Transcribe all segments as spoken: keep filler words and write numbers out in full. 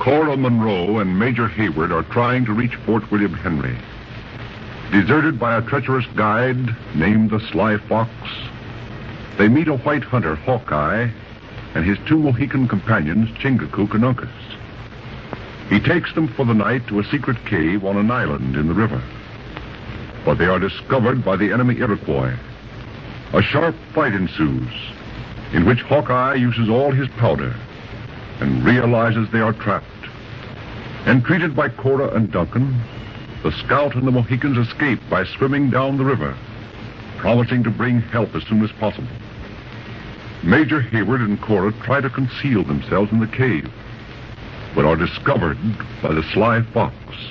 Cora Monroe and Major Hayward are trying to reach Fort William Henry. Deserted by a treacherous guide named the Sly Fox, they meet a white hunter, Hawkeye, and his two Mohican companions, Chingachgook and Uncas. He takes them for the night to a secret cave on an island in the river. But they are discovered by the enemy Iroquois. A sharp fight ensues, in which Hawkeye uses all his powder and realizes they are trapped. Entreated by Cora and Duncan, the scout and the Mohicans escape by swimming down the river, promising to bring help as soon as possible. Major Hayward and Cora try to conceal themselves in the cave, but are discovered by the Sly Fox.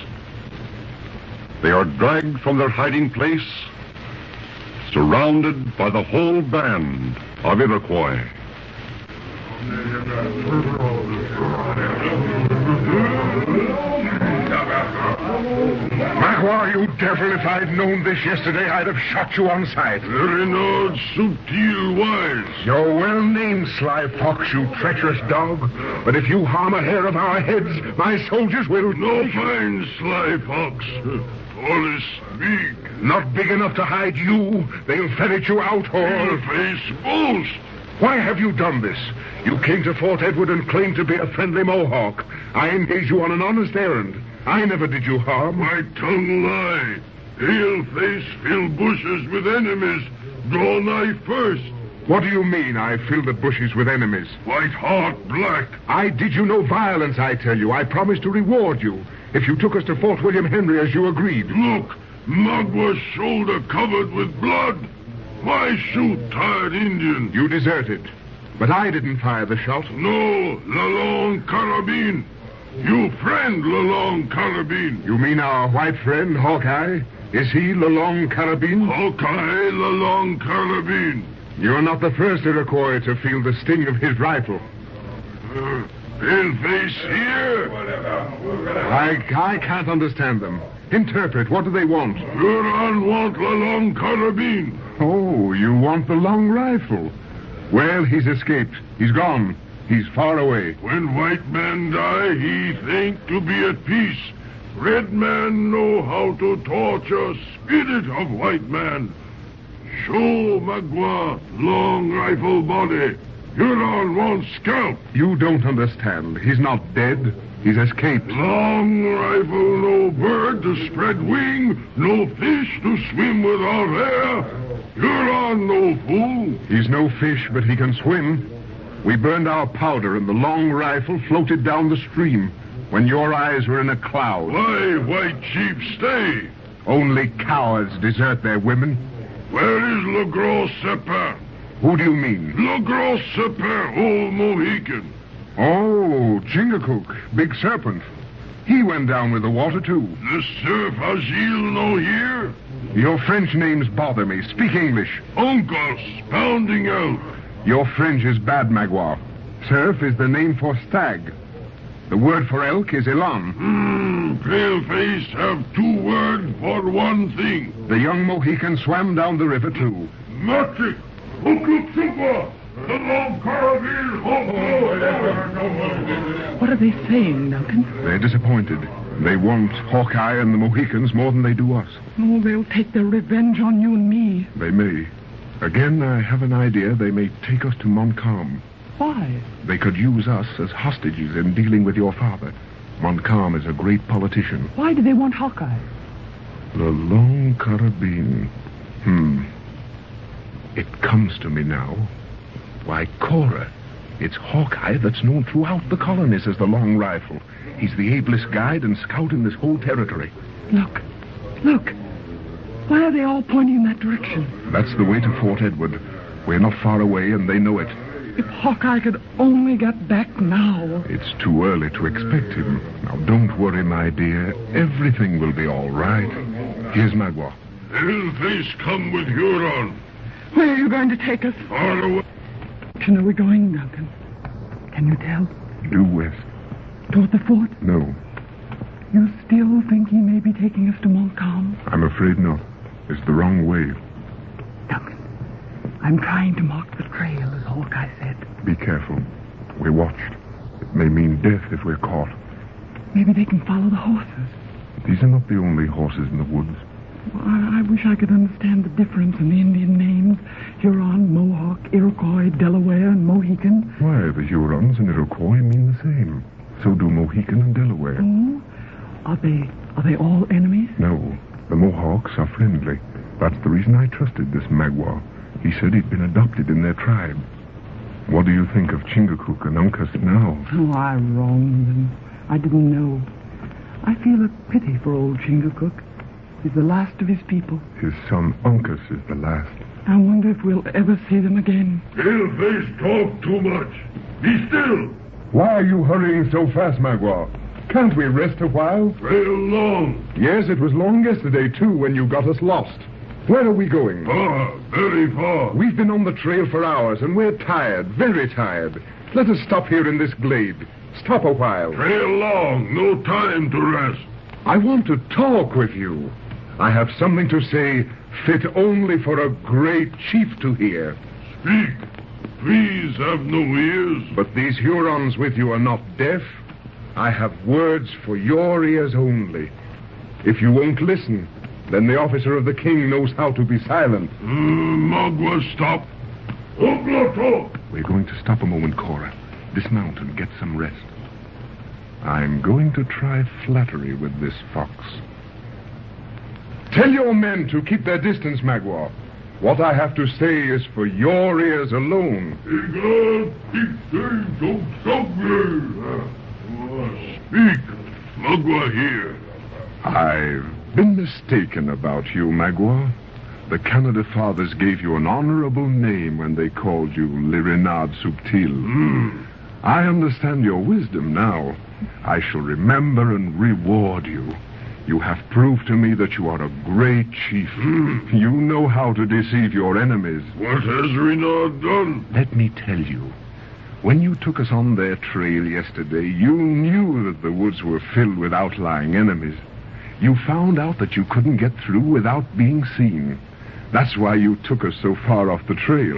They are dragged from their hiding place, surrounded by the whole band of Iroquois. Magua, you devil, if I'd known this yesterday, I'd have shot you on sight. Renaud subtil wise. You're well named, Sly Fox, you treacherous dog. But if you harm a hair of our heads, my soldiers will... No fine, Sly Fox. All is big. Not big enough to hide you. They'll ferret you out, all. Face boast. Why have you done this? You came to Fort Edward and claimed to be a friendly Mohawk. I engaged you on an honest errand. I never did you harm. My tongue lie. Pale-face fill bushes with enemies. Draw knife first. What do you mean, I fill the bushes with enemies? White heart black. I did you no violence, I tell you. I promised to reward you if you took us to Fort William Henry as you agreed. Look, Magua's shoulder covered with blood. Why shoot tired Indian? You deserted. But I didn't fire the shot. No, Lalong Carabine. You friend Lalong Carabine. You mean our white friend, Hawkeye? Is he Lalong Carabine? Hawkeye Lalong Carabine. You're not the first Iroquois to feel the sting of his rifle. Uh, Paleface here? I, I can't understand them. Interpret. What do they want? Huron want Lalong Carabine. Oh, you want the long rifle. Well, he's escaped. He's gone. He's far away. When white man die, he think to be at peace. Red man know how to torture spirit of white man. Show Magua long rifle body. Huron want scalp. You don't understand. He's not dead. He's escaped. Long rifle, no bird to spread wing, no fish to swim without air. Huron no fool. He's no fish, but he can swim. We burned our powder and the long rifle floated down the stream when your eyes were in a cloud. Why, white chief, stay. Only cowards desert their women. Where is Le Gros Sepin? Who do you mean? Le Gros Sepin, old Mohican. Oh, Chingachgook, Big Serpent. He went down with the water, too. The Surf Agile no here? Your French names bother me. Speak English. Uncas, pounding out. Your French is bad, Magua. Surf is the name for stag. The word for elk is elan. Hmm, Paleface have two words for one thing. The young Mohican swam down the river, too. Magic! Ukutsupa! The long carabine! What are they saying, Duncan? They're disappointed. They want Hawkeye and the Mohicans more than they do us. Oh, they'll take their revenge on you and me. They may. Again, I have an idea they may take us to Montcalm. Why? They could use us as hostages in dealing with your father. Montcalm is a great politician. Why do they want Hawkeye? The long carabine. Hmm. It comes to me now. Why, Cora, it's Hawkeye that's known throughout the colonies as the long rifle. He's the ablest guide and scout in this whole territory. Look. Look. Why are they all pointing in that direction? That's the way to Fort Edward. We're not far away, and they know it. If Hawkeye could only get back now. It's too early to expect him. Now, don't worry, my dear. Everything will be all right. Here's Magua. Paleface come with Huron. Where are you going to take us? Far away. Direction are we going, Duncan? Can you tell? Due west. Toward the fort? No. You still think he may be taking us to Montcalm? I'm afraid not. It's the wrong way. Duncan, I'm trying to mark the trail, as Hawkeye said. Be careful. We're watched. It may mean death if we're caught. Maybe they can follow the horses. These are not the only horses in the woods. Well, I, I wish I could understand the difference in the Indian names. Huron, Mohawk, Iroquois, Delaware, and Mohican. Why, the Hurons and Iroquois mean the same. So do Mohican and Delaware. Oh? Are they, are they all enemies? No, the Mohawks are friendly. That's the reason I trusted this Magua. He said he'd been adopted in their tribe. What do you think of Chingachgook and Uncas now? Oh, I wronged them. I didn't know. I feel a pity for old Chingachgook. He's the last of his people. His son Uncas is the last. I wonder if we'll ever see them again. Paleface talk too much. Be still. Why are you hurrying so fast, Magua? Can't we rest a while? Trail long. Yes, it was long yesterday, too, when you got us lost. Where are we going? Far, very far. We've been on the trail for hours, and we're tired, very tired. Let us stop here in this glade. Stop a while. Trail long, no time to rest. I want to talk with you. I have something to say fit only for a great chief to hear. Speak. Trees have no ears. But these Hurons with you are not deaf. I have words for your ears only. If you won't listen, then the officer of the king knows how to be silent. Uh, Magua, stop. Oglato. We're going to stop a moment, Cora. Dismount and get some rest. I'm going to try flattery with this fox. Tell your men to keep their distance, Magua. What I have to say is for your ears alone. Speak. Magua here. I've been mistaken about you, Magua. The Canada fathers gave you an honorable name when they called you Le Renard Subtil. Mm. I understand your wisdom now. I shall remember and reward you. You have proved to me that you are a great chief. Mm. You know how to deceive your enemies. What has Renard done? Let me tell you. When you took us on their trail yesterday, you knew that the woods were filled with outlying enemies. You found out that you couldn't get through without being seen. That's why you took us so far off the trail.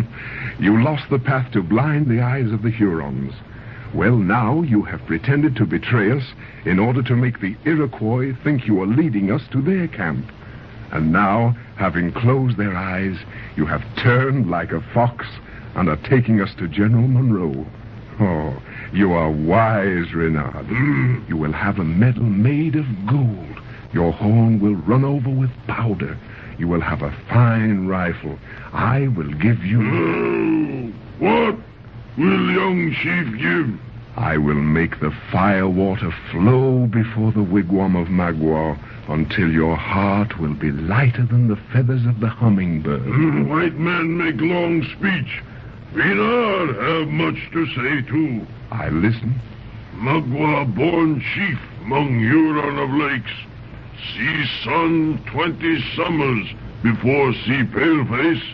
You lost the path to blind the eyes of the Hurons. Well, now you have pretended to betray us in order to make the Iroquois think you are leading us to their camp. And now, having closed their eyes, you have turned like a fox and are taking us to General Monroe. Oh, you are wise, Renard. You will have a medal made of gold. Your horn will run over with powder. You will have a fine rifle. I will give you... Oh, what will young chief give? I will make the fire water flow before the wigwam of Magua until your heart will be lighter than the feathers of the hummingbird. Mm, white men make long speech. Renard have much to say, too. I listen. Magua born chief among Huron of Lakes. See sun twenty summers before see paleface.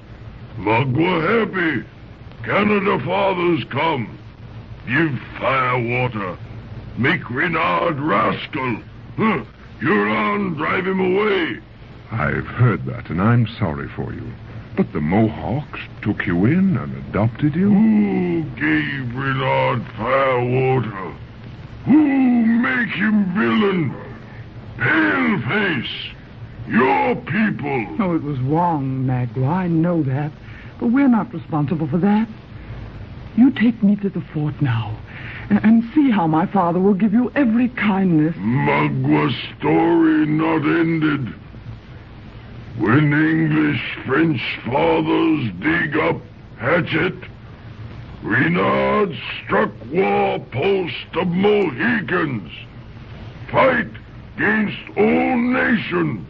Magua happy. Canada fathers come. Give fire water. Make Renard rascal. Huh. Huron drive him away. I've heard that, and I'm sorry for you. But the Mohawks took you in and adopted you? Who gave Renard fire water? Who make him villain? Paleface! Your people! Oh, it was wrong, Magua. I know that. But we're not responsible for that. You take me to the fort now, and, and see how my father will give you every kindness. Magua's story not ended. When English French fathers dig up hatchet, Renard struck war post of Mohicans. Fight against old nation.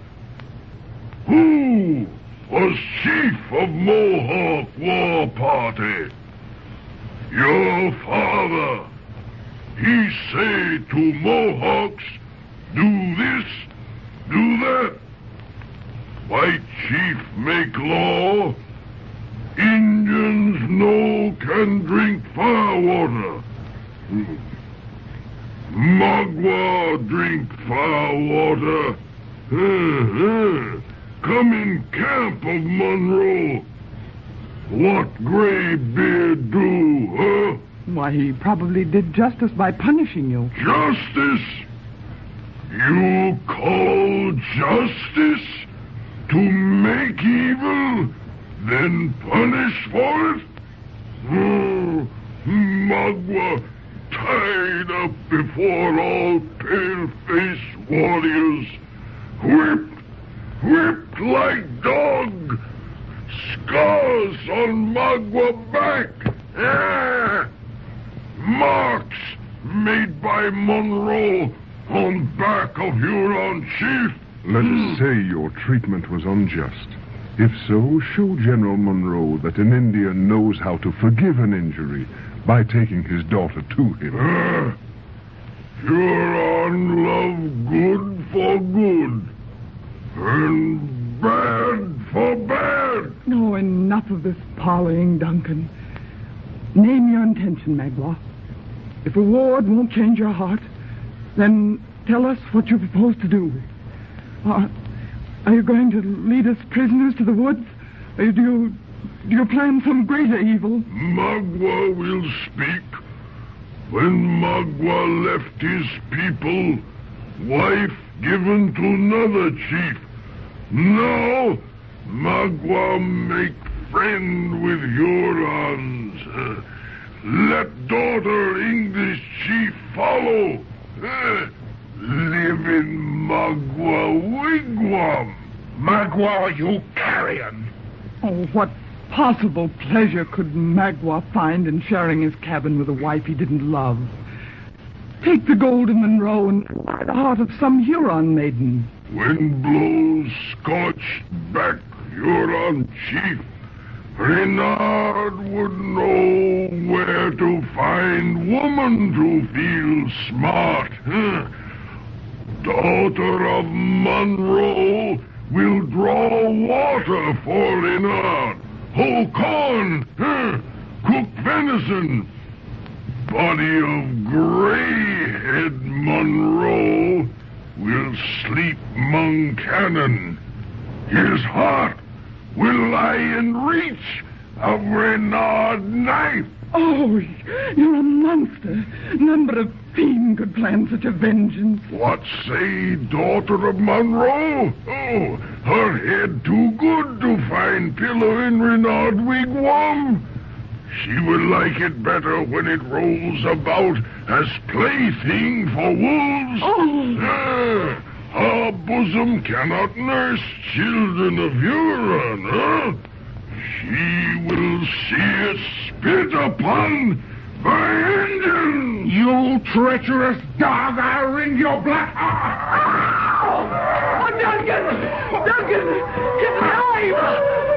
Who was chief of Mohawk war party? Your father. He say to Mohawks, do this, do that. White chief make law. Indians no can drink fire water. Magua drink fire water. Come in camp of Monroe. What gray beard do, huh? Why, he probably did justice by punishing you. Justice? You call justice to make evil, then punish for it? Oh, Magua, tied up before all pale-faced warriors, whipped, whipped like dog, scars on Magua back, ah, marks made by Monroe on back of Huron chief. Let us say your treatment was unjust. If so, show General Monroe that an Indian knows how to forgive an injury by taking his daughter to him. Uh, Huron love good for good, and bad for bad. No, enough of this parleying, Duncan. Name your intention, Magua. If a ward won't change your heart, then tell us what you propose to do. Uh, are you going to lead us prisoners to the woods? Or do you, do you plan some greater evil? Magua will speak. When Magua left his people, wife given to another chief. Now, Magua make friend with Hurons. Uh, let daughter English chief follow. Uh, live in Magua wigwam. Magua, you carrion! Oh, what possible pleasure could Magua find in sharing his cabin with a wife he didn't love? Take the golden Monroe and buy the heart of some Huron maiden. Wind blows scorched back Huron chief. Renard would know where to find woman to feel smart. Huh? Daughter of Monroe will draw water for Renard. Whole corn, huh? Cooked venison. Body of gray-head Monroe will sleep 'mong cannon. His heart will lie in reach of Renard knife. Oh, you're a monster. None but a fiend could plan such a vengeance. What say, daughter of Monroe? Oh, her head too good to find pillow in Renard wigwam. She will like it better when it rolls about as plaything for wolves. Oh. Ah, her bosom cannot nurse children of Huron, huh? She will see it spit upon by Indians. You treacherous dog, I'll wring your black... Oh, Duncan! Duncan! He's alive!